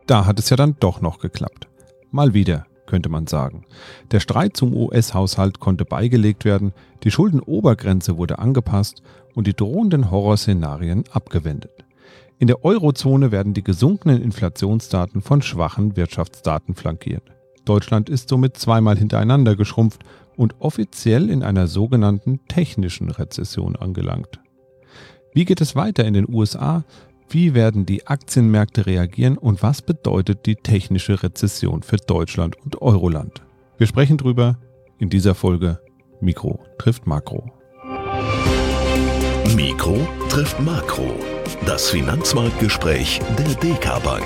Da hat es ja dann doch noch geklappt. Mal wieder, könnte man sagen. Der Streit zum US-Haushalt konnte beigelegt werden, die Schuldenobergrenze wurde angepasst und die drohenden Horrorszenarien abgewendet. In der Eurozone werden die gesunkenen Inflationsdaten von schwachen Wirtschaftsdaten flankiert. Deutschland ist somit zweimal hintereinander geschrumpft und offiziell in einer sogenannten technischen Rezession angelangt. Wie geht es weiter in den USA? Wie werden die Aktienmärkte reagieren und was bedeutet die technische Rezession für Deutschland und Euroland? Wir sprechen drüber in dieser Folge Mikro trifft Makro. Mikro trifft Makro. Das Finanzmarktgespräch der DK Bank.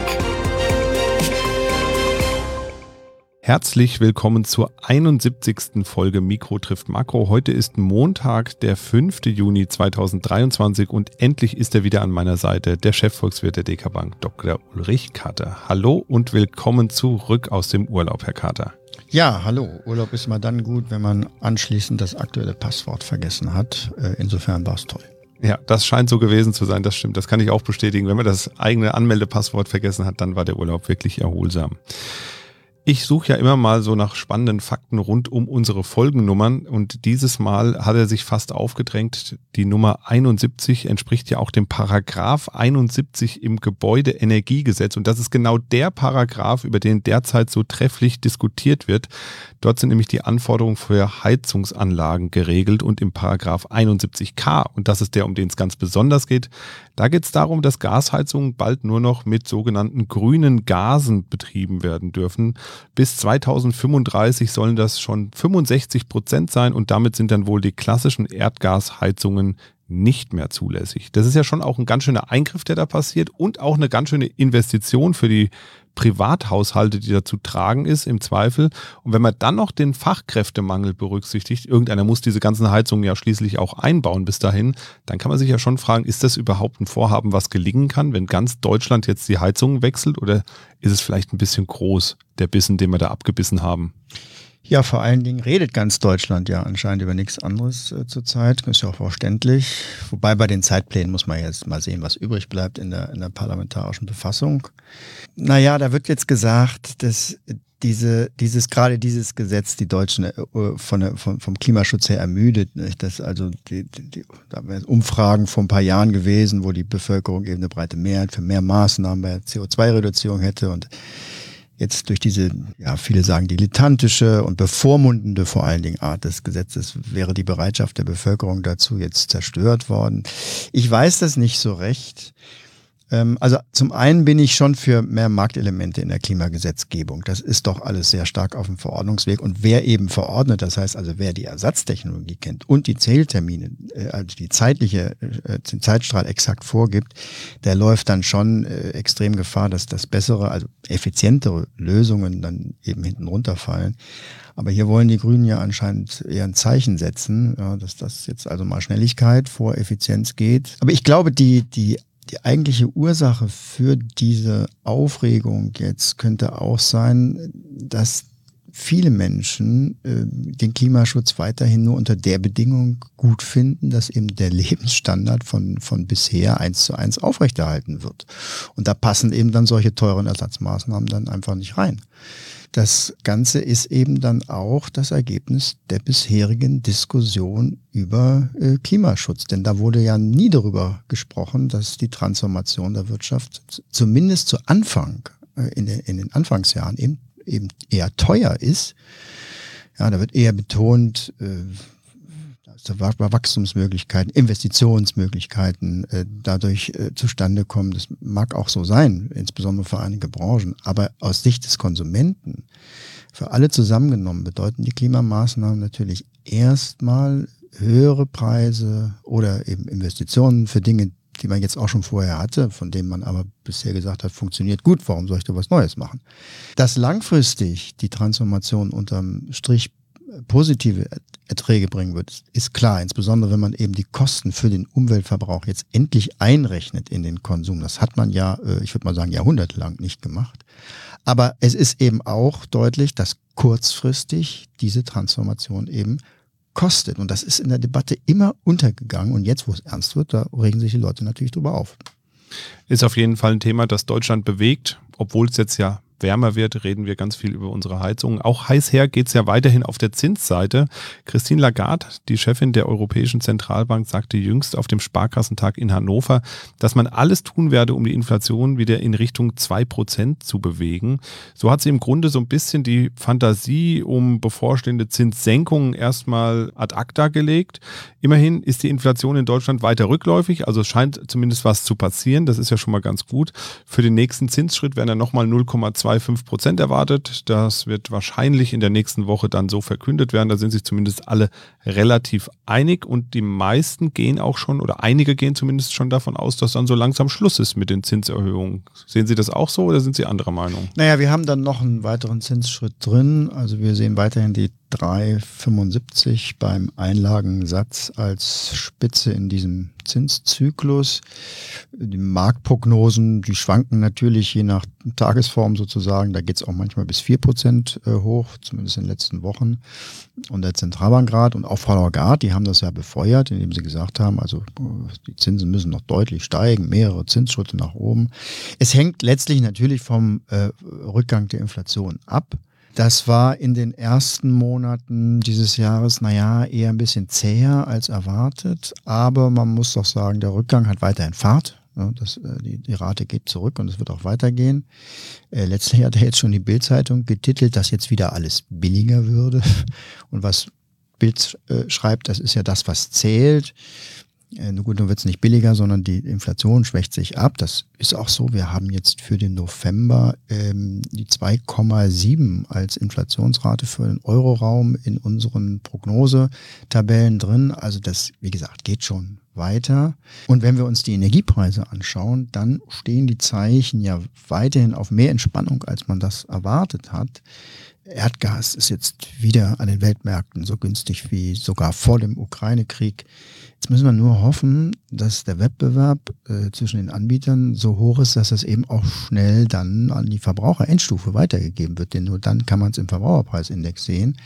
Herzlich willkommen zur 71. Folge Mikro trifft Makro. Heute ist Montag, der 5. Juni 2023 und endlich ist er wieder an meiner Seite, der Chefvolkswirt der DK Bank, Dr. Ulrich Kater. Hallo und willkommen zurück aus dem Urlaub, Herr Kater. Ja, hallo. Urlaub ist immer dann gut, wenn man anschließend das aktuelle Passwort vergessen hat. Insofern war es toll. Ja, das scheint so gewesen zu sein, das stimmt. Das kann ich auch bestätigen. Wenn man das eigene Anmeldepasswort vergessen hat, dann war der Urlaub wirklich erholsam. Ich suche ja immer mal so nach spannenden Fakten rund um unsere Folgennummern und dieses Mal hat er sich fast aufgedrängt. Die Nummer 71 entspricht ja auch dem Paragraph 71 im Gebäudeenergiegesetz und das ist genau der Paragraph, über den derzeit so trefflich diskutiert wird. Dort sind nämlich die Anforderungen für Heizungsanlagen geregelt und im Paragraph 71k, und das ist der, um den es ganz besonders geht, da geht es darum, dass Gasheizungen bald nur noch mit sogenannten grünen Gasen betrieben werden dürfen. Bis 2035 sollen das schon 65% sein und damit sind dann wohl die klassischen Erdgasheizungen nicht mehr zulässig. Das ist ja schon auch ein ganz schöner Eingriff, der da passiert und auch eine ganz schöne Investition für die Privathaushalte, die da zu tragen ist, im Zweifel. Und wenn man dann noch den Fachkräftemangel berücksichtigt, irgendeiner muss diese ganzen Heizungen ja schließlich auch einbauen bis dahin, dann kann man sich ja schon fragen, ist das überhaupt ein Vorhaben, was gelingen kann, wenn ganz Deutschland jetzt die Heizungen wechselt, oder ist es vielleicht ein bisschen groß, der Bissen, den wir da abgebissen haben? Ja, vor allen Dingen redet ganz Deutschland ja anscheinend über nichts anderes zurzeit. Ist ja auch verständlich. Wobei bei den Zeitplänen muss man jetzt mal sehen, was übrig bleibt in der parlamentarischen Befassung. Naja, da wird jetzt gesagt, dass dieses Gesetz die Deutschen vom Klimaschutz her ermüdet. Nicht? Das also da wären Umfragen vor ein paar Jahren gewesen, wo die Bevölkerung eben eine breite Mehrheit für mehr Maßnahmen bei CO2-Reduzierung hätte und jetzt durch diese, ja, viele sagen dilettantische und bevormundende vor allen Dingen Art des Gesetzes wäre die Bereitschaft der Bevölkerung dazu jetzt zerstört worden. Ich weiß das nicht so recht. Also zum einen bin ich schon für mehr Marktelemente in der Klimagesetzgebung. Das ist doch alles sehr stark auf dem Verordnungsweg. Und wer eben verordnet, das heißt also wer die Ersatztechnologie kennt und die Zähltermine, also den Zeitstrahl exakt vorgibt, der läuft dann schon extrem Gefahr, dass das bessere, also effizientere Lösungen dann eben hinten runterfallen. Aber hier wollen die Grünen ja anscheinend eher ein Zeichen setzen, ja, dass das jetzt also mal Schnelligkeit vor Effizienz geht. Aber ich glaube, die eigentliche Ursache für diese Aufregung jetzt könnte auch sein, dass viele Menschen den Klimaschutz weiterhin nur unter der Bedingung gut finden, dass eben der Lebensstandard von bisher 1:1 aufrechterhalten wird. Und da passen eben dann solche teuren Ersatzmaßnahmen dann einfach nicht rein. Das Ganze ist eben dann auch das Ergebnis der bisherigen Diskussion über Klimaschutz. Denn da wurde ja nie darüber gesprochen, dass die Transformation der Wirtschaft zumindest zu Anfang, in den Anfangsjahren eben eher teuer ist. Ja, da wird eher betont, Wachstumsmöglichkeiten, Investitionsmöglichkeiten dadurch zustande kommen. Das mag auch so sein, insbesondere für einige Branchen. Aber aus Sicht des Konsumenten, für alle zusammengenommen, bedeuten die Klimamaßnahmen natürlich erstmal höhere Preise oder eben Investitionen für Dinge, die man jetzt auch schon vorher hatte, von denen man aber bisher gesagt hat, funktioniert gut, warum soll ich da was Neues machen? Dass langfristig die Transformation unterm Strich positive Erträge bringen wird, ist klar. Insbesondere, wenn man eben die Kosten für den Umweltverbrauch jetzt endlich einrechnet in den Konsum. Das hat man ja, ich würde mal sagen, jahrhundertelang nicht gemacht. Aber es ist eben auch deutlich, dass kurzfristig diese Transformation eben kostet. Und das ist in der Debatte immer untergegangen. Und jetzt, wo es ernst wird, da regen sich die Leute natürlich drüber auf. Ist auf jeden Fall ein Thema, das Deutschland bewegt. obwohl es jetzt ja wärmer wird, reden wir ganz viel über unsere Heizungen. Auch heiß her geht es ja weiterhin auf der Zinsseite. Christine Lagarde, die Chefin der Europäischen Zentralbank, sagte jüngst auf dem Sparkassentag in Hannover, dass man alles tun werde, um die Inflation wieder in Richtung 2% zu bewegen. So hat sie im Grunde so ein bisschen die Fantasie um bevorstehende Zinssenkungen erstmal ad acta gelegt. Immerhin ist die Inflation in Deutschland weiter rückläufig, also es scheint zumindest was zu passieren. Das ist ja schon mal ganz gut. Für den nächsten Zinsschritt werden dann nochmal 0,25% erwartet. Das wird wahrscheinlich in der nächsten Woche dann so verkündet werden. Da sind sich zumindest alle relativ einig und die meisten gehen auch schon, oder einige gehen zumindest schon davon aus, dass dann so langsam Schluss ist mit den Zinserhöhungen. Sehen Sie das auch so oder sind Sie anderer Meinung? Naja, wir haben dann noch einen weiteren Zinsschritt drin. Also wir sehen weiterhin die 3,75 beim Einlagensatz als Spitze in diesem Zinszyklus. Die Marktprognosen, die schwanken natürlich je nach Tagesform sozusagen. Da geht es auch manchmal bis 4% hoch, zumindest in den letzten Wochen. Und der Zentralbankrat und auch Frau Lagarde, die haben das ja befeuert, indem sie gesagt haben, also die Zinsen müssen noch deutlich steigen, mehrere Zinsschritte nach oben. Es hängt letztlich natürlich vom Rückgang der Inflation ab. Das war in den ersten Monaten dieses Jahres, eher ein bisschen zäher als erwartet. Aber man muss doch sagen, der Rückgang hat weiterhin Fahrt. Die Rate geht zurück und es wird auch weitergehen. Letztlich hat jetzt schon die Bild-Zeitung getitelt, dass jetzt wieder alles billiger würde. Und was Bild schreibt, das ist ja das, was zählt. Nun wird es nicht billiger, sondern die Inflation schwächt sich ab. Das ist auch so. Wir haben jetzt für den November die 2,7 als Inflationsrate für den Euroraum in unseren Prognosetabellen drin. Also das, wie gesagt, geht schon weiter. Und wenn wir uns die Energiepreise anschauen, dann stehen die Zeichen ja weiterhin auf mehr Entspannung, als man das erwartet hat. Erdgas ist jetzt wieder an den Weltmärkten so günstig wie sogar vor dem Ukraine-Krieg. Jetzt müssen wir nur hoffen, dass der Wettbewerb zwischen den Anbietern so hoch ist, dass das eben auch schnell dann an die Verbraucherendstufe weitergegeben wird. Denn nur dann kann man es im Verbraucherpreisindex sehen.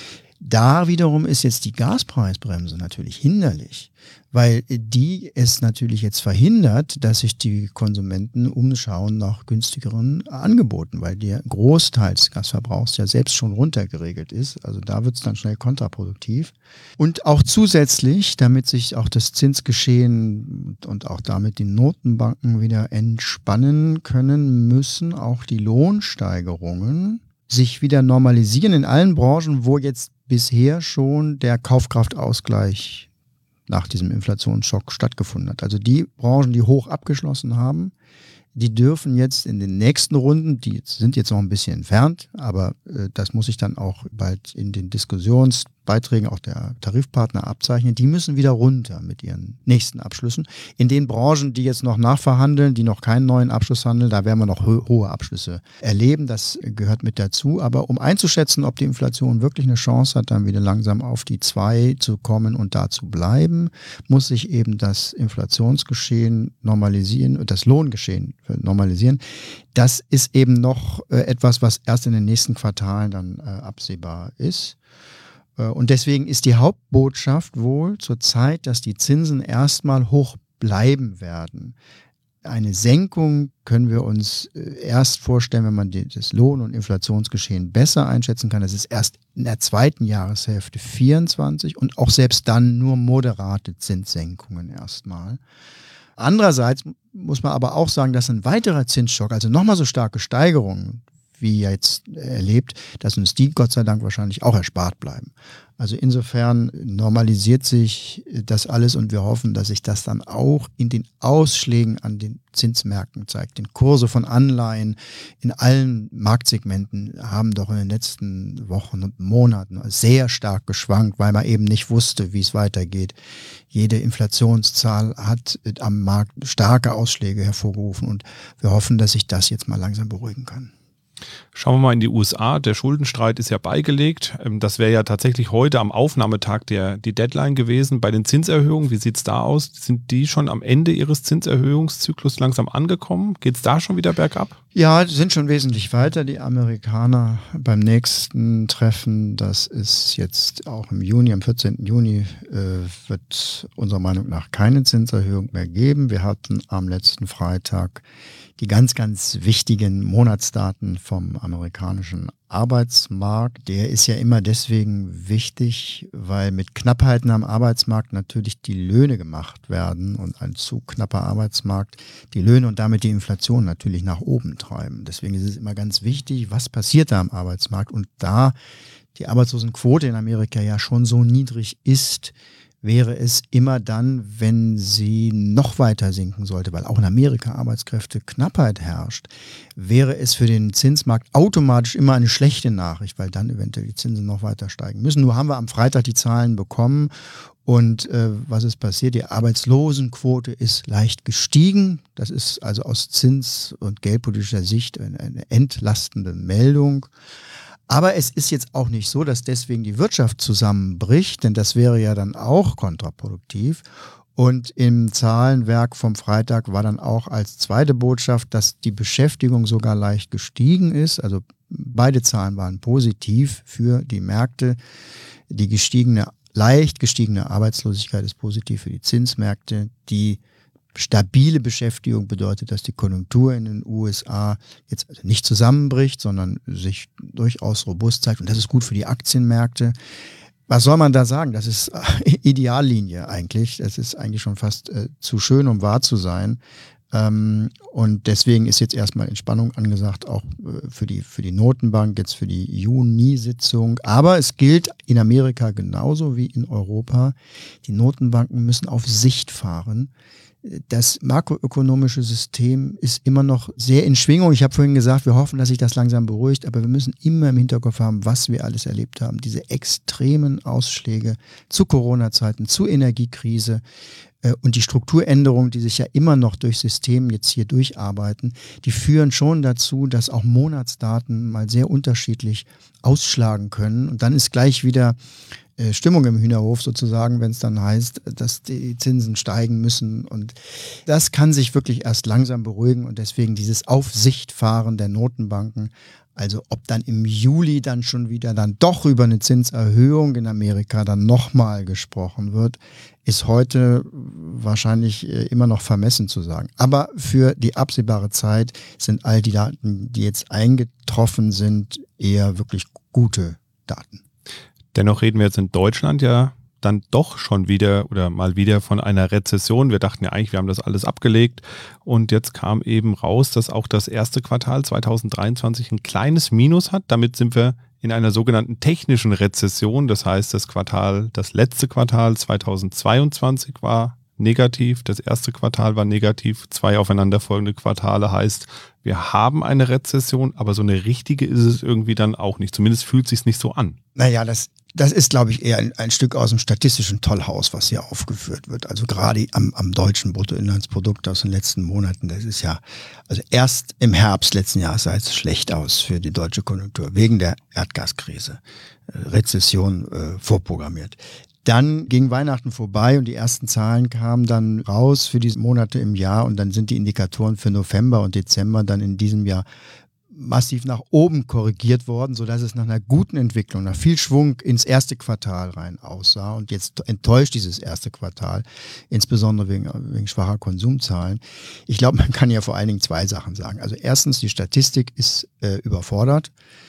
Da wiederum ist jetzt die Gaspreisbremse natürlich hinderlich, weil die es natürlich jetzt verhindert, dass sich die Konsumenten umschauen nach günstigeren Angeboten, weil der Großteil des Gasverbrauchs ja selbst schon runtergeregelt ist. Also da wird es dann schnell kontraproduktiv. Und auch zusätzlich, damit sich auch das Zinsgeschehen und auch damit die Notenbanken wieder entspannen können, müssen auch die Lohnsteigerungen sich wieder normalisieren in allen Branchen, wo jetzt bisher schon der Kaufkraftausgleich nach diesem Inflationsschock stattgefunden hat. Also die Branchen, die hoch abgeschlossen haben, die dürfen jetzt in den nächsten Runden, die sind jetzt noch ein bisschen entfernt, aber das muss sich dann auch bald in den Diskussionsbeiträgen auch der Tarifpartner abzeichnen, die müssen wieder runter mit ihren nächsten Abschlüssen. In den Branchen, die jetzt noch nachverhandeln, die noch keinen neuen Abschluss handeln, da werden wir noch hohe Abschlüsse erleben, das gehört mit dazu. Aber um einzuschätzen, ob die Inflation wirklich eine Chance hat, dann wieder langsam auf die 2 zu kommen und da zu bleiben, muss sich eben das Inflationsgeschehen normalisieren, das Lohngeschehen normalisieren. Das ist eben noch etwas, was erst in den nächsten Quartalen dann absehbar ist. Und deswegen ist die Hauptbotschaft wohl zurzeit, dass die Zinsen erstmal hoch bleiben werden. Eine Senkung können wir uns erst vorstellen, wenn man das Lohn- und Inflationsgeschehen besser einschätzen kann. Das ist erst in der zweiten Jahreshälfte 24 und auch selbst dann nur moderate Zinssenkungen erstmal. Andererseits muss man aber auch sagen, dass ein weiterer Zinsschock, also nochmal so starke Steigerungen, wie jetzt erlebt, dass uns die Gott sei Dank wahrscheinlich auch erspart bleiben. Also insofern normalisiert sich das alles und wir hoffen, dass sich das dann auch in den Ausschlägen an den Zinsmärkten zeigt. Die Kurse von Anleihen in allen Marktsegmenten haben doch in den letzten Wochen und Monaten sehr stark geschwankt, weil man eben nicht wusste, wie es weitergeht. Jede Inflationszahl hat am Markt starke Ausschläge hervorgerufen und wir hoffen, dass sich das jetzt mal langsam beruhigen kann. Schauen wir mal in die USA. Der Schuldenstreit ist ja beigelegt. Das wäre ja tatsächlich heute am Aufnahmetag die Deadline gewesen. Bei den Zinserhöhungen, wie sieht es da aus? Sind die schon am Ende ihres Zinserhöhungszyklus langsam angekommen? Geht es da schon wieder bergab? Ja, die sind schon wesentlich weiter. Die Amerikaner beim nächsten Treffen, das ist jetzt auch im Juni, am 14. Juni, wird unserer Meinung nach keine Zinserhöhung mehr geben. Wir hatten am letzten Freitag die ganz, ganz wichtigen Monatsdaten vom amerikanischen Arbeitsmarkt. Der ist ja immer deswegen wichtig, weil mit Knappheiten am Arbeitsmarkt natürlich die Löhne gemacht werden und ein zu knapper Arbeitsmarkt die Löhne und damit die Inflation natürlich nach oben treiben. Deswegen ist es immer ganz wichtig, was passiert da am Arbeitsmarkt. Und da die Arbeitslosenquote in Amerika ja schon so niedrig ist, wäre es immer dann, wenn sie noch weiter sinken sollte, weil auch in Amerika Arbeitskräfteknappheit herrscht, wäre es für den Zinsmarkt automatisch immer eine schlechte Nachricht, weil dann eventuell die Zinsen noch weiter steigen müssen. Nur haben wir am Freitag die Zahlen bekommen und was ist passiert? Die Arbeitslosenquote ist leicht gestiegen. Das ist also aus zins- und geldpolitischer Sicht eine entlastende Meldung. Aber es ist jetzt auch nicht so, dass deswegen die Wirtschaft zusammenbricht, denn das wäre ja dann auch kontraproduktiv. Und im Zahlenwerk vom Freitag war dann auch als zweite Botschaft, dass die Beschäftigung sogar leicht gestiegen ist. Also beide Zahlen waren positiv für die Märkte. Die leicht gestiegene Arbeitslosigkeit ist positiv für die Zinsmärkte. Die stabile Beschäftigung bedeutet, dass die Konjunktur in den USA jetzt also nicht zusammenbricht, sondern sich durchaus robust zeigt. Und das ist gut für die Aktienmärkte. Was soll man da sagen? Das ist Ideallinie eigentlich. Das ist eigentlich schon fast zu schön, um wahr zu sein. Und deswegen ist jetzt erstmal Entspannung angesagt, auch für die Notenbank, jetzt für die Juni-Sitzung. Aber es gilt in Amerika genauso wie in Europa. Die Notenbanken müssen auf Sicht fahren. Das makroökonomische System ist immer noch sehr in Schwingung. Ich habe vorhin gesagt, wir hoffen, dass sich das langsam beruhigt, aber wir müssen immer im Hinterkopf haben, was wir alles erlebt haben. Diese extremen Ausschläge zu Corona-Zeiten, zur Energiekrise und die Strukturänderungen, die sich ja immer noch durch System jetzt hier durcharbeiten, die führen schon dazu, dass auch Monatsdaten mal sehr unterschiedlich ausschlagen können. Und dann ist gleich wieder Stimmung im Hühnerhof sozusagen, wenn es dann heißt, dass die Zinsen steigen müssen. Und das kann sich wirklich erst langsam beruhigen und deswegen dieses Aufsichtfahren der Notenbanken, also ob dann im Juli dann schon wieder dann doch über eine Zinserhöhung in Amerika dann nochmal gesprochen wird, ist heute wahrscheinlich immer noch vermessen zu sagen. Aber für die absehbare Zeit sind all die Daten, die jetzt eingetroffen sind, eher wirklich gute Daten. Dennoch reden wir jetzt in Deutschland ja dann doch schon wieder oder mal wieder von einer Rezession. Wir dachten ja eigentlich, wir haben das alles abgelegt und jetzt kam eben raus, dass auch das erste Quartal 2023 ein kleines Minus hat. Damit sind wir in einer sogenannten technischen Rezession. Das heißt, das letzte Quartal 2022 war negativ, das erste Quartal war negativ, 2 aufeinanderfolgende Quartale heißt, wir haben eine Rezession, aber so eine richtige ist es irgendwie dann auch nicht. Zumindest fühlt es sich nicht so an. Naja, das ist, glaube ich, eher ein Stück aus dem statistischen Tollhaus, was hier aufgeführt wird. Also gerade am deutschen Bruttoinlandsprodukt aus den letzten Monaten, das ist ja, also erst im Herbst letzten Jahres sah es schlecht aus für die deutsche Konjunktur, wegen der Erdgaskrise, Rezession vorprogrammiert. Dann ging Weihnachten vorbei und die ersten Zahlen kamen dann raus für diese Monate im Jahr und dann sind die Indikatoren für November und Dezember dann in diesem Jahr massiv nach oben korrigiert worden, sodass es nach einer guten Entwicklung, nach viel Schwung ins erste Quartal rein aussah. Und jetzt enttäuscht dieses erste Quartal, insbesondere wegen schwacher Konsumzahlen. Ich glaube, man kann ja vor allen Dingen 2 Sachen sagen. Also erstens, die Statistik ist überfordert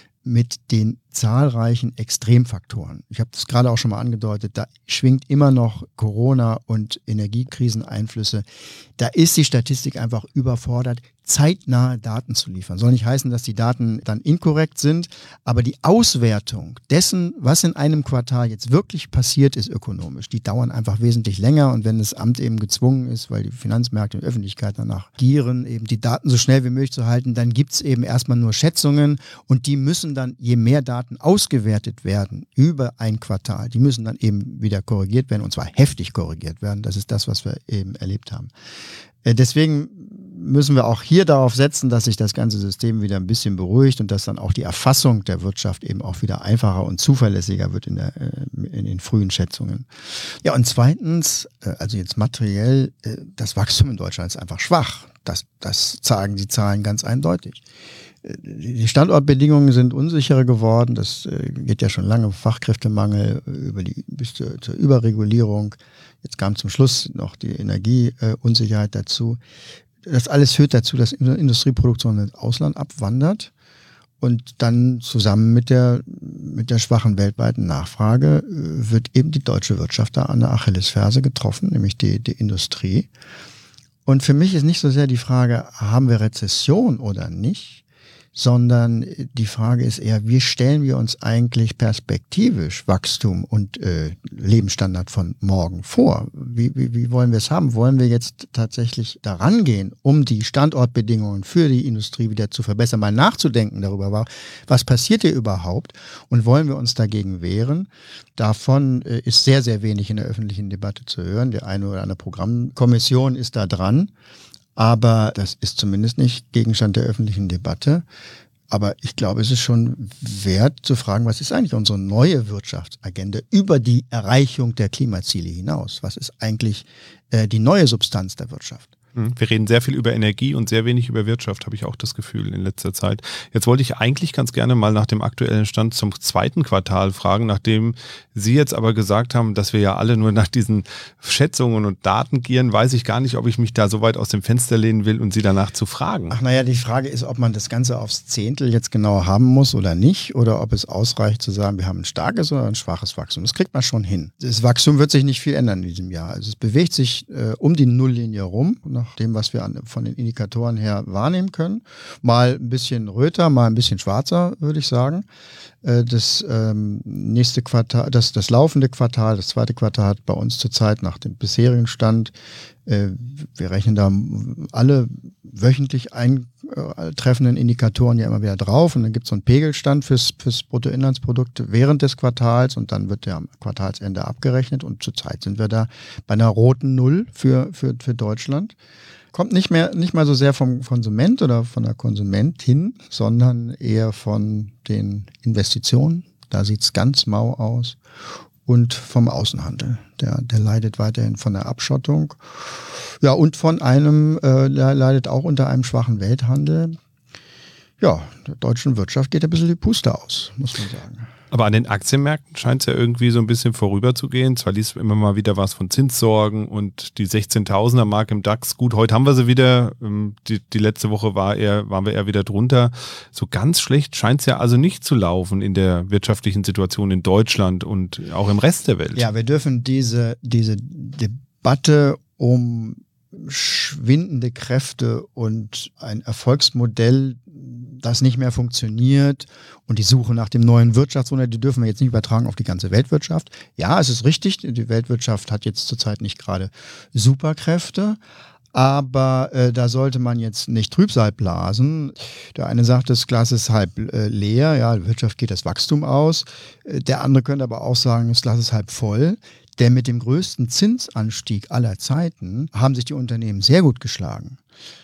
mit den zahlreichen Extremfaktoren. Ich habe das gerade auch schon mal angedeutet, da schwingt immer noch Corona- und Energiekriseneinflüsse. Da ist die Statistik einfach überfordert, zeitnahe Daten zu liefern. Soll nicht heißen, dass die Daten dann inkorrekt sind, aber die Auswertung dessen, was in einem Quartal jetzt wirklich passiert ist ökonomisch, die dauern einfach wesentlich länger und wenn das Amt eben gezwungen ist, weil die Finanzmärkte und Öffentlichkeit danach gieren, eben die Daten so schnell wie möglich zu halten, dann gibt es eben erstmal nur Schätzungen und die müssen dann, je mehr Daten ausgewertet werden über ein Quartal, die müssen dann eben wieder korrigiert werden und zwar heftig korrigiert werden. Das ist das, was wir eben erlebt haben. Deswegen müssen wir auch hier darauf setzen, dass sich das ganze System wieder ein bisschen beruhigt und dass dann auch die Erfassung der Wirtschaft eben auch wieder einfacher und zuverlässiger wird in den frühen Schätzungen. Ja, und zweitens, also jetzt materiell, das Wachstum in Deutschland ist einfach schwach. Das zeigen die Zahlen ganz eindeutig. Die Standortbedingungen sind unsicherer geworden. Das geht ja schon lange. Fachkräftemangel bis zur Überregulierung. Jetzt kam zum Schluss noch die Energieunsicherheit dazu. das alles führt dazu, dass Industrieproduktion ins Ausland abwandert. Und dann zusammen mit der schwachen weltweiten Nachfrage wird eben die deutsche Wirtschaft da an der Achillesferse getroffen, nämlich die Industrie. Und für mich ist nicht so sehr die Frage, haben wir Rezession oder nicht, sondern die Frage ist eher, wie stellen wir uns eigentlich perspektivisch Wachstum und Lebensstandard von morgen vor? Wie wollen wir es haben? Wollen wir jetzt tatsächlich daran gehen, um die Standortbedingungen für die Industrie wieder zu verbessern, mal nachzudenken darüber, was passiert hier überhaupt und wollen wir uns dagegen wehren? Davon ist sehr, sehr wenig in der öffentlichen Debatte zu hören. Die eine oder andere Programmkommission ist da dran. Aber das ist zumindest nicht Gegenstand der öffentlichen Debatte. Aber ich glaube, es ist schon wert zu fragen, was ist eigentlich unsere neue Wirtschaftsagenda über die Erreichung der Klimaziele hinaus? Was ist eigentlich die neue Substanz der Wirtschaft? Wir reden sehr viel über Energie und sehr wenig über Wirtschaft, habe ich auch das Gefühl in letzter Zeit. Jetzt wollte ich eigentlich ganz gerne mal nach dem aktuellen Stand zum zweiten Quartal fragen, nachdem Sie jetzt aber gesagt haben, dass wir ja alle nur nach diesen Schätzungen und Daten gieren, weiß ich gar nicht, ob ich mich da so weit aus dem Fenster lehnen will und Sie danach zu fragen. Ach naja, die Frage ist, ob man das Ganze aufs Zehntel jetzt genau haben muss oder nicht, oder ob es ausreicht zu sagen, wir haben ein starkes oder ein schwaches Wachstum. Das kriegt man schon hin. Das Wachstum wird sich nicht viel ändern in diesem Jahr. Also es bewegt sich um die Nulllinie rum, nach dem, was wir von den Indikatoren her wahrnehmen können. Mal ein bisschen röter, mal ein bisschen schwarzer, würde ich sagen. Das nächste Quartal, das laufende Quartal, das zweite Quartal hat bei uns zurzeit nach dem bisherigen Stand, wir rechnen da alle wöchentlich eintreffenden Indikatoren ja immer wieder drauf und dann gibt es so einen Pegelstand fürs Bruttoinlandsprodukt während des Quartals und dann wird der am Quartalsende abgerechnet und zurzeit sind wir da bei einer roten Null für Deutschland. Kommt nicht mal so sehr vom Konsument oder von der Konsumentin, sondern eher von den Investitionen. Da sieht es ganz mau aus. Und vom Außenhandel. Der leidet weiterhin von der Abschottung. Ja, und von der leidet auch unter einem schwachen Welthandel. Ja, der deutschen Wirtschaft geht ein bisschen die Puste aus, muss man sagen. Aber an den Aktienmärkten scheint es ja irgendwie so ein bisschen vorüberzugehen. Zwar liest immer mal wieder was von Zinssorgen und die 16.000er Marke im DAX. Gut, heute haben wir sie wieder. Die letzte Woche waren wir eher wieder drunter. So ganz schlecht scheint es ja also nicht zu laufen in der wirtschaftlichen Situation in Deutschland und auch im Rest der Welt. Ja, wir dürfen diese Debatte um schwindende Kräfte und ein Erfolgsmodell, das nicht mehr funktioniert und die Suche nach dem neuen Wirtschaftswunder, die dürfen wir jetzt nicht übertragen auf die ganze Weltwirtschaft. Ja, es ist richtig, die Weltwirtschaft hat jetzt zurzeit nicht gerade Superkräfte, aber da sollte man jetzt nicht Trübsal blasen. Der eine sagt, das Glas ist halb leer, ja, die Wirtschaft geht das Wachstum aus. Der andere könnte aber auch sagen, das Glas ist halb voll. Denn mit dem größten Zinsanstieg aller Zeiten haben sich die Unternehmen sehr gut geschlagen.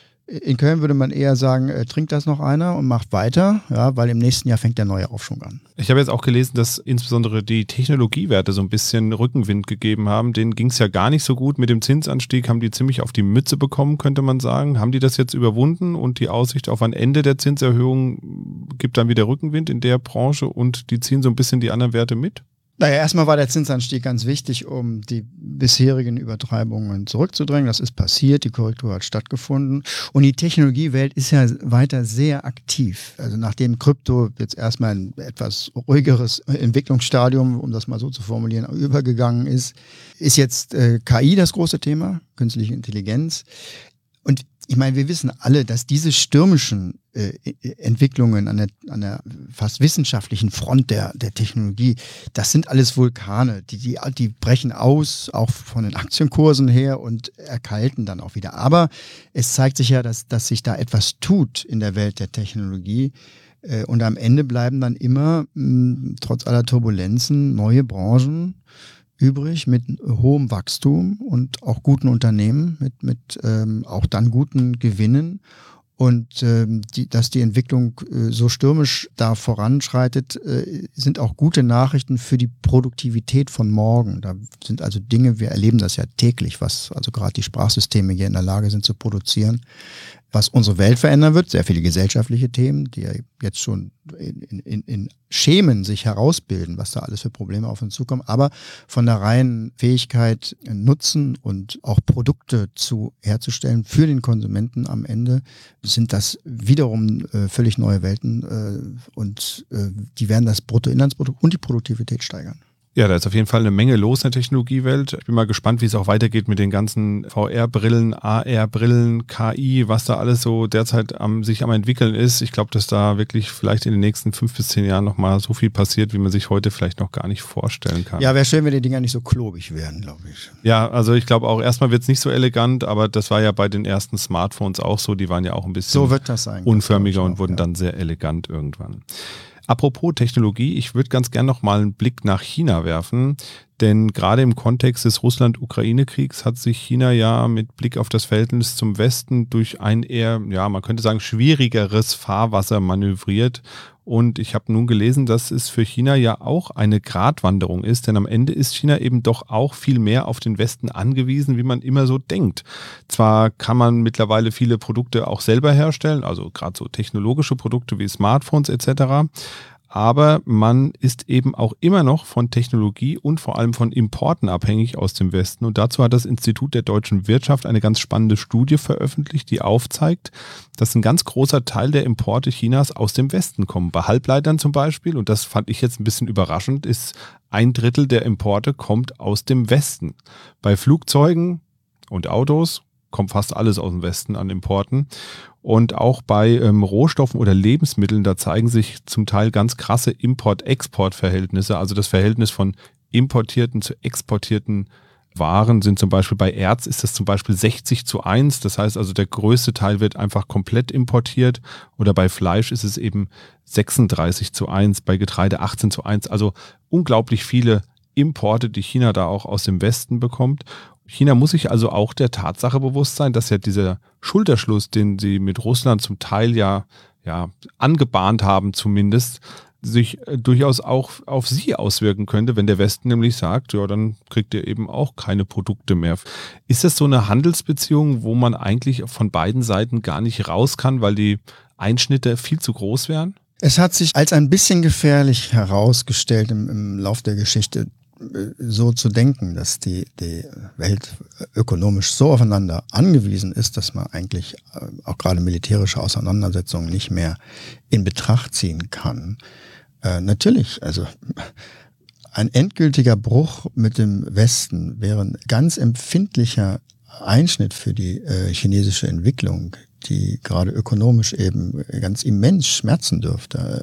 In Köln würde man eher sagen, trinkt das noch einer und macht weiter, ja, weil im nächsten Jahr fängt der neue Aufschwung an. Ich habe jetzt auch gelesen, dass insbesondere die Technologiewerte so ein bisschen Rückenwind gegeben haben. Denen ging es ja gar nicht so gut. Mit dem Zinsanstieg haben die ziemlich auf die Mütze bekommen, könnte man sagen. Haben die das jetzt überwunden und die Aussicht auf ein Ende der Zinserhöhung gibt dann wieder Rückenwind in der Branche und die ziehen so ein bisschen die anderen Werte mit? Naja, erstmal war der Zinsanstieg ganz wichtig, um die bisherigen Übertreibungen zurückzudrängen. Das ist passiert, die Korrektur hat stattgefunden. Und die Technologiewelt ist ja weiter sehr aktiv. Also nachdem Krypto jetzt erstmal ein etwas ruhigeres Entwicklungsstadium, um das mal so zu formulieren, übergegangen ist jetzt KI das große Thema, künstliche Intelligenz. Und ich meine, wir wissen alle, dass diese stürmischen Entwicklungen an der fast wissenschaftlichen Front der Technologie, das sind alles Vulkane, die brechen aus, auch von den Aktienkursen her und erkalten dann auch wieder. Aber es zeigt sich ja, dass sich da etwas tut in der Welt der Technologie. Und am Ende bleiben dann immer, trotz aller Turbulenzen, neue Branchen übrig mit hohem Wachstum und auch guten Unternehmen, mit auch dann guten Gewinnen. Und dass die Entwicklung so stürmisch da voranschreitet, sind auch gute Nachrichten für die Produktivität von morgen. Da sind also Dinge, wir erleben das ja täglich, was also gerade die Sprachsysteme hier in der Lage sind zu produzieren. was unsere Welt verändern wird, sehr viele gesellschaftliche Themen, die ja jetzt schon in Schemen sich herausbilden, was da alles für Probleme auf uns zukommen, aber von der reinen Fähigkeit, Nutzen und auch Produkte herzustellen für den Konsumenten am Ende, sind das wiederum völlig neue Welten und die werden das Bruttoinlandsprodukt und die Produktivität steigern. Ja, da ist auf jeden Fall eine Menge los in der Technologiewelt. Ich bin mal gespannt, wie es auch weitergeht mit den ganzen VR-Brillen, AR-Brillen, KI, was da alles so derzeit sich am entwickeln ist. Ich glaube, dass da wirklich vielleicht in den nächsten 5 bis 10 Jahren nochmal so viel passiert, wie man sich heute vielleicht noch gar nicht vorstellen kann. Ja, wäre schön, wenn die Dinger nicht so klobig wären, glaube ich. Ja, also ich glaube auch, erstmal wird es nicht so elegant, aber das war ja bei den ersten Smartphones auch so. Die waren ja auch ein bisschen so wird das sein, unförmiger und wurden dann sehr elegant irgendwann. Apropos Technologie, ich würde ganz gern noch mal einen Blick nach China werfen, denn gerade im Kontext des Russland-Ukraine-Kriegs hat sich China ja mit Blick auf das Verhältnis zum Westen durch ein eher, ja, man könnte sagen, schwierigeres Fahrwasser manövriert. Und ich habe nun gelesen, dass es für China ja auch eine Gratwanderung ist, denn am Ende ist China eben doch auch viel mehr auf den Westen angewiesen, wie man immer so denkt. Zwar kann man mittlerweile viele Produkte auch selber herstellen, also gerade so technologische Produkte wie Smartphones etc., aber man ist eben auch immer noch von Technologie und vor allem von Importen abhängig aus dem Westen. Und dazu hat das Institut der deutschen Wirtschaft eine ganz spannende Studie veröffentlicht, die aufzeigt, dass ein ganz großer Teil der Importe Chinas aus dem Westen kommen. Bei Halbleitern zum Beispiel, und das fand ich jetzt ein bisschen überraschend, ist 1/3 der Importe kommt aus dem Westen. Bei Flugzeugen und Autos kommt fast alles aus dem Westen an Importen. Und auch bei Rohstoffen oder Lebensmitteln, da zeigen sich zum Teil ganz krasse Import-Export-Verhältnisse. Also das Verhältnis von importierten zu exportierten Waren sind zum Beispiel bei Erz ist das zum Beispiel 60:1. Das heißt also, der größte Teil wird einfach komplett importiert. Oder bei Fleisch ist es eben 36:1, bei Getreide 18:1. Also unglaublich viele Importe, die China da auch aus dem Westen bekommt. China muss sich also auch der Tatsache bewusst sein, dass ja dieser Schulterschluss, den sie mit Russland zum Teil ja angebahnt haben zumindest, sich durchaus auch auf sie auswirken könnte, wenn der Westen nämlich sagt, ja, dann kriegt ihr eben auch keine Produkte mehr. Ist das so eine Handelsbeziehung, wo man eigentlich von beiden Seiten gar nicht raus kann, weil die Einschnitte viel zu groß wären? Es hat sich als ein bisschen gefährlich herausgestellt im Lauf der Geschichte, so zu denken, dass die Welt ökonomisch so aufeinander angewiesen ist, dass man eigentlich auch gerade militärische Auseinandersetzungen nicht mehr in Betracht ziehen kann. Natürlich, also ein endgültiger Bruch mit dem Westen wäre ein ganz empfindlicher Einschnitt für die chinesische Entwicklung, die gerade ökonomisch eben ganz immens schmerzen dürfte.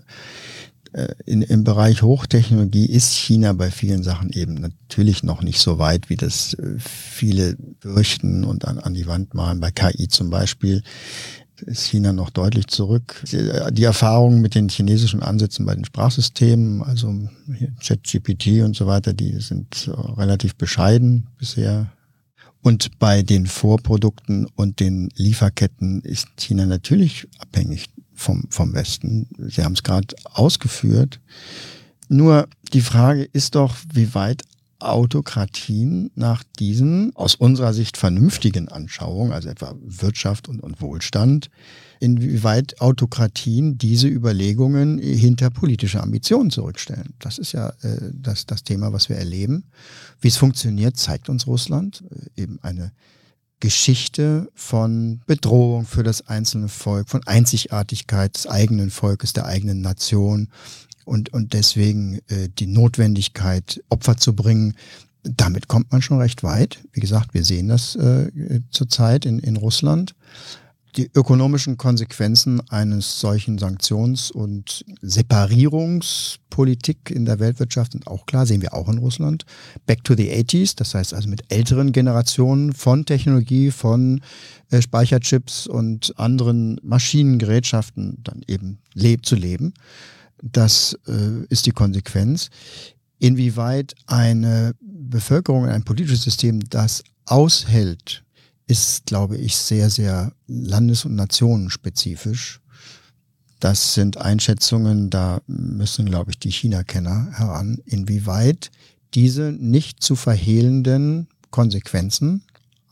Im Bereich Hochtechnologie ist China bei vielen Sachen eben natürlich noch nicht so weit, wie das viele fürchten und an die Wand malen. Bei KI zum Beispiel ist China noch deutlich zurück. Die Erfahrungen mit den chinesischen Ansätzen bei den Sprachsystemen, also ChatGPT und so weiter, die sind relativ bescheiden bisher. Und bei den Vorprodukten und den Lieferketten ist China natürlich abhängig vom Westen. Sie haben es gerade ausgeführt. Nur die Frage ist doch, wie weit Autokratien nach diesen aus unserer Sicht vernünftigen Anschauungen, also etwa Wirtschaft und Wohlstand, inwieweit Autokratien diese Überlegungen hinter politische Ambitionen zurückstellen. Das ist ja das Thema, was wir erleben. Wie es funktioniert, zeigt uns Russland. Eben eine Geschichte von Bedrohung für das einzelne Volk, von Einzigartigkeit des eigenen Volkes, der eigenen Nation und deswegen die Notwendigkeit, Opfer zu bringen. Damit kommt man schon recht weit. Wie gesagt, wir sehen das zurzeit in Russland. Die ökonomischen Konsequenzen eines solchen Sanktions- und Separierungspolitik in der Weltwirtschaft sind auch klar, sehen wir auch in Russland. Back to the 80s, das heißt also mit älteren Generationen von Technologie, von Speicherchips und anderen Maschinengerätschaften dann eben zu leben. Das ist die Konsequenz. Inwieweit eine Bevölkerung, ein politisches System das aushält, ist, glaube ich, sehr, sehr landes- und nationenspezifisch. Das sind Einschätzungen, da müssen, glaube ich, die China-Kenner heran, inwieweit diese nicht zu verhehlenden Konsequenzen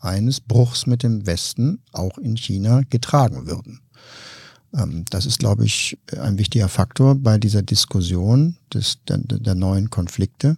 eines Bruchs mit dem Westen auch in China getragen würden. Das ist, glaube ich, ein wichtiger Faktor bei dieser Diskussion der neuen Konflikte.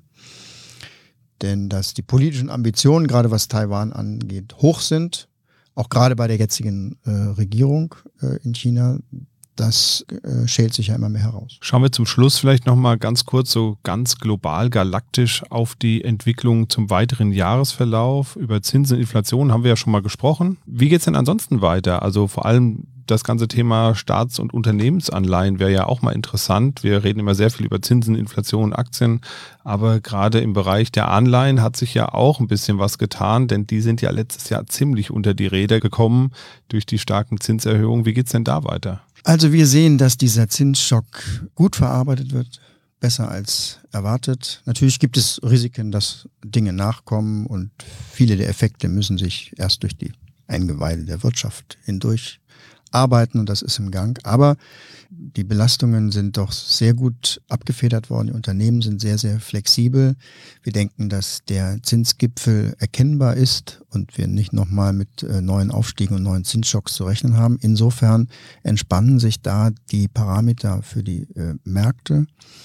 Denn dass die politischen Ambitionen, gerade was Taiwan angeht, hoch sind, auch gerade bei der jetzigen Regierung in China, das schält sich ja immer mehr heraus. Schauen wir zum Schluss vielleicht nochmal ganz kurz, so ganz global, galaktisch auf die Entwicklung zum weiteren Jahresverlauf. Über Zinsen und Inflation haben wir ja schon mal gesprochen. Wie geht es denn ansonsten weiter? Also vor allem das ganze Thema Staats- und Unternehmensanleihen wäre ja auch mal interessant. Wir reden immer sehr viel über Zinsen, Inflation, Aktien, aber gerade im Bereich der Anleihen hat sich ja auch ein bisschen was getan, denn die sind ja letztes Jahr ziemlich unter die Räder gekommen durch die starken Zinserhöhungen. Wie geht's denn da weiter? Also wir sehen, dass dieser Zinsschock gut verarbeitet wird, besser als erwartet. Natürlich gibt es Risiken, dass Dinge nachkommen und viele der Effekte müssen sich erst durch die Eingeweide der Wirtschaft hindurch arbeiten und das ist im Gang. Aber die Belastungen sind doch sehr gut abgefedert worden. Die Unternehmen sind sehr, sehr flexibel. Wir denken, dass der Zinsgipfel erkennbar ist und wir nicht nochmal mit neuen Aufstiegen und neuen Zinsschocks zu rechnen haben. Insofern entspannen sich da die Parameter für die Märkte.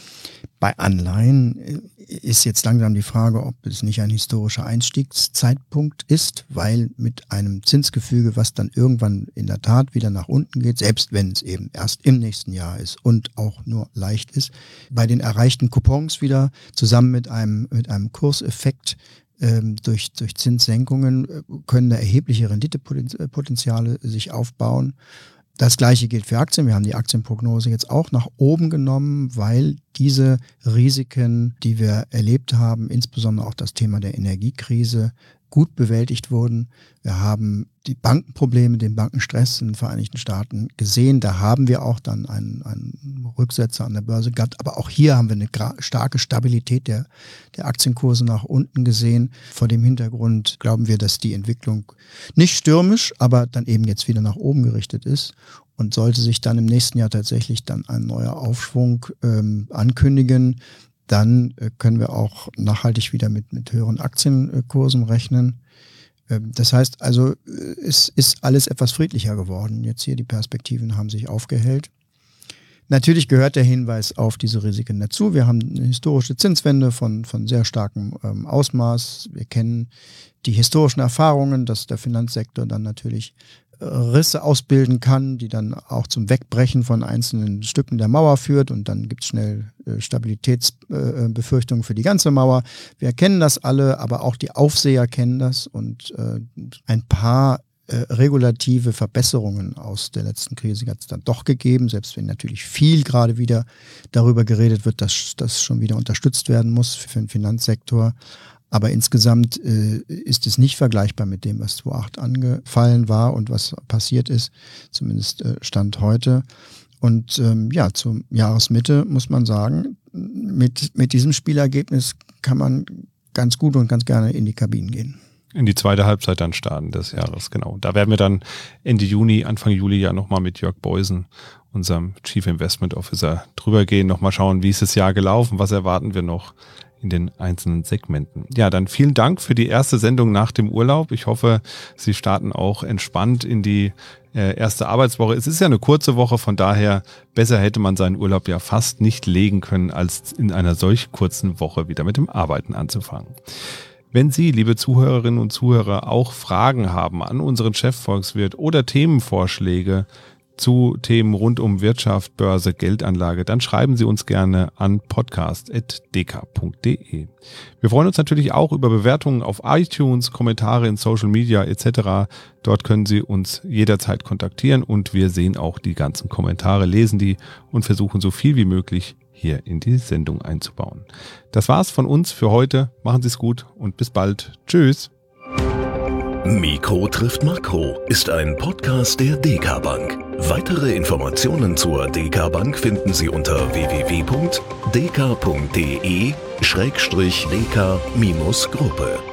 Bei Anleihen ist jetzt langsam die Frage, ob es nicht ein historischer Einstiegszeitpunkt ist, weil mit einem Zinsgefüge, was dann irgendwann in der Tat wieder nach unten geht, selbst wenn es eben erst im nächsten Jahr ist und auch nur leicht ist, bei den erreichten Coupons wieder zusammen mit einem Kurseffekt durch Zinssenkungen können da erhebliche Renditepotenziale sich aufbauen. Das Gleiche gilt für Aktien. Wir haben die Aktienprognose jetzt auch nach oben genommen, weil diese Risiken, die wir erlebt haben, insbesondere auch das Thema der Energiekrise, gut bewältigt wurden. Wir haben die Bankenprobleme, den Bankenstress in den Vereinigten Staaten gesehen. Da haben wir auch dann einen Rücksetzer an der Börse gehabt. Aber auch hier haben wir eine starke Stabilität der Aktienkurse nach unten gesehen. Vor dem Hintergrund glauben wir, dass die Entwicklung nicht stürmisch, aber dann eben jetzt wieder nach oben gerichtet ist. Und sollte sich dann im nächsten Jahr tatsächlich dann ein neuer Aufschwung ankündigen, dann können wir auch nachhaltig wieder mit höheren Aktienkursen rechnen. Das heißt also, es ist alles etwas friedlicher geworden. Jetzt hier die Perspektiven haben sich aufgehellt. Natürlich gehört der Hinweis auf diese Risiken dazu. Wir haben eine historische Zinswende von sehr starkem Ausmaß. Wir kennen die historischen Erfahrungen, dass der Finanzsektor dann natürlich Risse ausbilden kann, die dann auch zum Wegbrechen von einzelnen Stücken der Mauer führt und dann gibt es schnell Stabilitätsbefürchtungen für die ganze Mauer. Wir kennen das alle, aber auch die Aufseher kennen das und ein paar regulative Verbesserungen aus der letzten Krise hat es dann doch gegeben, selbst wenn natürlich viel gerade wieder darüber geredet wird, dass das schon wieder unterstützt werden muss für den Finanzsektor. Aber insgesamt ist es nicht vergleichbar mit dem, was 2008 angefallen war und was passiert ist, zumindest Stand heute. Und zur Jahresmitte muss man sagen, mit diesem Spielergebnis kann man ganz gut und ganz gerne in die Kabinen gehen. In die zweite Halbzeit dann starten des Jahres, genau. Da werden wir dann Ende Juni, Anfang Juli ja nochmal mit Jörg Beusen, unserem Chief Investment Officer, drüber gehen, nochmal schauen, wie ist das Jahr gelaufen, was erwarten wir noch in den einzelnen Segmenten. Ja, dann vielen Dank für die erste Sendung nach dem Urlaub. Ich hoffe, Sie starten auch entspannt in die erste Arbeitswoche. Es ist ja eine kurze Woche, von daher besser hätte man seinen Urlaub ja fast nicht legen können, als in einer solch kurzen Woche wieder mit dem Arbeiten anzufangen. Wenn Sie, liebe Zuhörerinnen und Zuhörer, auch Fragen haben an unseren Chefvolkswirt oder Themenvorschläge zu Themen rund um Wirtschaft, Börse, Geldanlage, dann schreiben Sie uns gerne an podcast@dk.de. Wir freuen uns natürlich auch über Bewertungen auf iTunes, Kommentare in Social Media etc. Dort können Sie uns jederzeit kontaktieren und wir sehen auch die ganzen Kommentare, lesen die und versuchen so viel wie möglich hier in die Sendung einzubauen. Das war's von uns für heute. Machen Sie es gut und bis bald. Tschüss. Mikro trifft Makro ist ein Podcast der DK Bank. Weitere Informationen zur DK Bank finden Sie unter www.dk.de/dk-gruppe.